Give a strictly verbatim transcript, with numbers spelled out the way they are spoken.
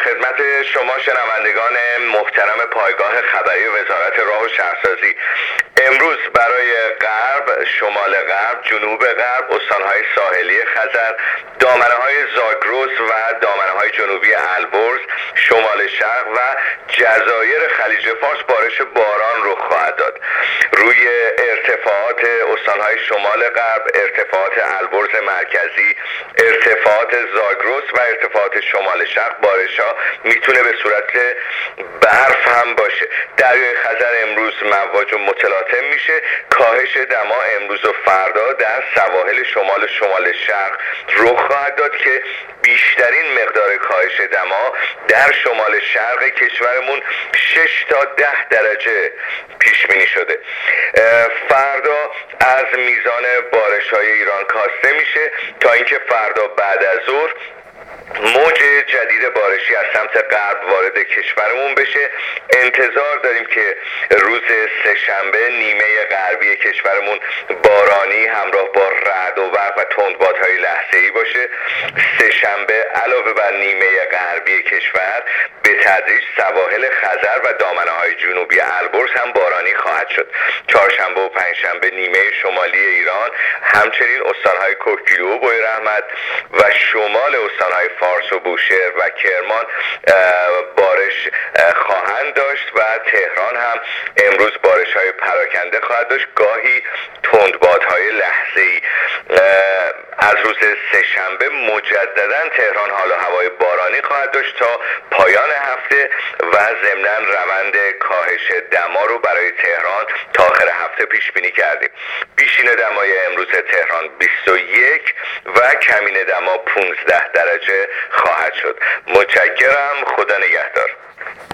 خدمت شما شنوندگان محترم پایگاه خبری وزارت راه و شهرسازی. امروز برای غرب، شمال غرب، جنوب غرب، استانهای ساحلی خزر، دامنه‌های زاگرس و دامنه‌های جنوبی البرز، شمال شرق و جزایر خلیج فارس بارش باران رخ خواهد داد. روی ارتفاعات استانهای شمال غرب، ارتفاعات البرز مرکزی، ارتفاعات زاگرس و ارتفاعات شمال شرق بارش‌ها میتونه به صورت برف هم باشه. دریای خزر امروز مواج و متلاطم میشه. کاهش دما امروز و فردا در سواحل شمال و شمال شرق رخ خواهد داد که بیشترین مقدار کاهش دما در شمال شرق کشورمون شش تا ده درجه پیش بینی شده. فردا از میزان بارش‌های ایران کاسته میشه تا اینکه فردا بعد از ظهر موج جدید بارشی از سمت غرب وارد کشورمون بشه. انتظار داریم که روز سه‌شنبه نیمه غربی کشورمون بارانی همراه با رعد و برق و تندبادهای لحظه‌ای باشه. سه‌شنبه علاوه بر نیمه غربی کشور به تدریج سواحل خزر و دامنه‌های جنوبی البرز هم بارانی خواهد شد. چهارشنبه و پنجشنبه نیمه شمالی ایران، همچنین استانهای کوهگیلو و بویراحمد و شمال استانهای فارس و بوشهر و کرمان بارش خواهند داشت و تهران هم امروز بارش‌های پراکنده خواهد داشت، گاهی تندبادهای لحظه‌ای. از روز سه‌شنبه مجددا تهران حال و هوای بارانی خواهد داشت تا پایان هفته و ضمناً روند کاهش دما رو برای تهران تا آخر هفته پیش بینی کردیم. بیشین دمای امروز تهران بیست و یک و کمین دما پانزده درجه خواهد شد. متشکرم. خدا نگهدار.